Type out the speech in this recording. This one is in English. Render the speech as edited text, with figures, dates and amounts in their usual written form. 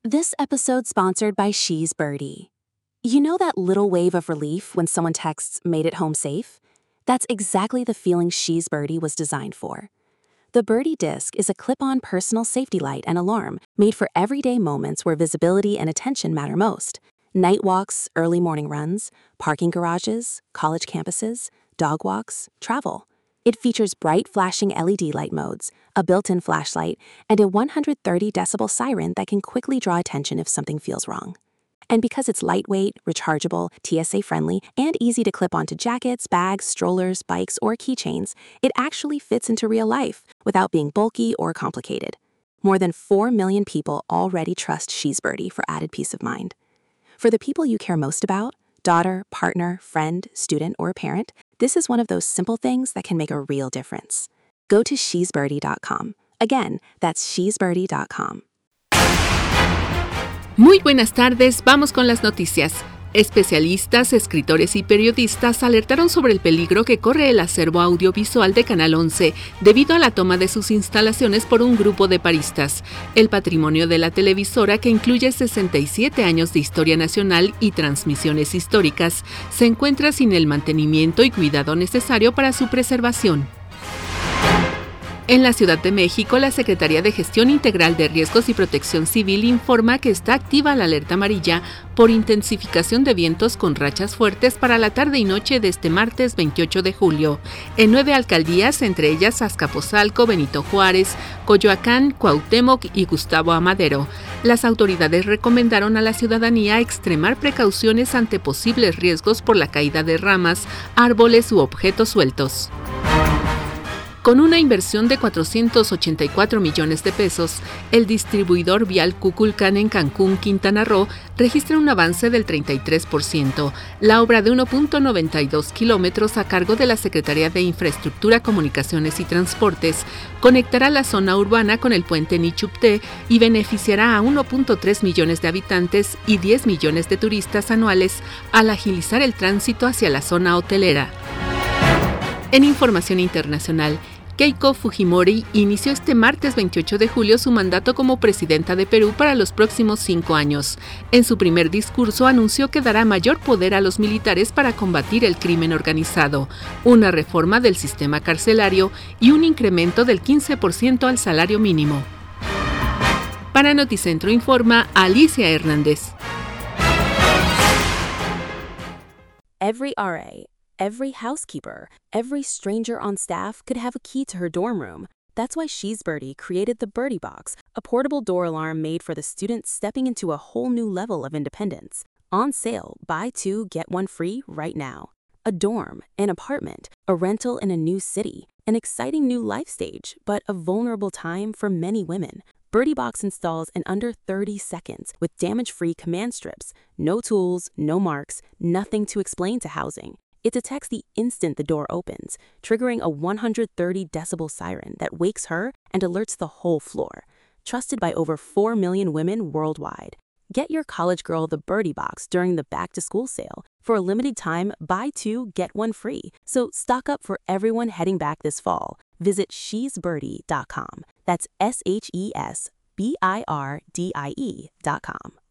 This episode's sponsored by She's Birdie. You know that little wave of relief when someone texts, "made it home safe"? That's exactly the feeling She's Birdie was designed for. The Birdie Disc is a clip-on personal safety light and alarm made for everyday moments where visibility and attention matter most. Night walks, early morning runs, parking garages, college campuses, dog walks, travel. It features bright flashing LED light modes, a built-in flashlight, and a 130 decibel siren that can quickly draw attention if something feels wrong. And because it's lightweight, rechargeable, TSA-friendly, and easy to clip onto jackets, bags, strollers, bikes, or keychains, it actually fits into real life without being bulky or complicated. More than 4 million people already trust She's Birdie for added peace of mind. For the people you care most about, daughter, partner, friend, student, or parent, this is one of those simple things that can make a real difference. Go to shesbirdie.com. Again, that's shesbirdie.com. Muy buenas tardes, vamos con las noticias. Especialistas, escritores y periodistas alertaron sobre el peligro que corre el acervo audiovisual de Canal 11 debido a la toma de sus instalaciones por un grupo de paristas. El patrimonio de la televisora, que incluye 67 años de historia nacional y transmisiones históricas, se encuentra sin el mantenimiento y cuidado necesario para su preservación. En la Ciudad de México, la Secretaría de Gestión Integral de Riesgos y Protección Civil informa que está activa la alerta amarilla por intensificación de vientos con rachas fuertes para la tarde y noche de este martes 28 de julio, en 9 alcaldías, entre ellas Azcapotzalco, Benito Juárez, Coyoacán, Cuauhtémoc y Gustavo Amadero. Las autoridades recomendaron a la ciudadanía extremar precauciones ante posibles riesgos por la caída de ramas, árboles u objetos sueltos. Con una inversión de 484 millones de pesos, el distribuidor vial Kukulcán en Cancún, Quintana Roo, registra un avance del 33%. La obra de 1.92 kilómetros a cargo de la Secretaría de Infraestructura, Comunicaciones y Transportes conectará la zona urbana con el puente Nichupté y beneficiará a 1.3 millones de habitantes y 10 millones de turistas anuales al agilizar el tránsito hacia la zona hotelera. En información internacional, Keiko Fujimori inició este martes 28 de julio su mandato como presidenta de Perú para los próximos 5 años. En su primer discurso anunció que dará mayor poder a los militares para combatir el crimen organizado, una reforma del sistema carcelario y un incremento del 15% al salario mínimo. Para Noticentro informa Alicia Hernández. Every RA, every housekeeper, every stranger on staff could have a key to her dorm room. That's why She's Birdie created the Birdie Box, a portable door alarm made for the students stepping into a whole new level of independence. On sale, buy 2, get 1 free right now. A dorm, an apartment, a rental in a new city, an exciting new life stage, but a vulnerable time for many women. Birdie Box installs in under 30 seconds with damage-free command strips. No tools, no marks, nothing to explain to housing. It detects the instant the door opens, triggering a 130 decibel siren that wakes her and alerts the whole floor. Trusted by over 4 million women worldwide. Get your college girl the Birdie Box during the back-to-school sale. For a limited time, buy 2, get 1 free. So stock up for everyone heading back this fall. Visit shesbirdie.com. That's SHESBIRDIE.com.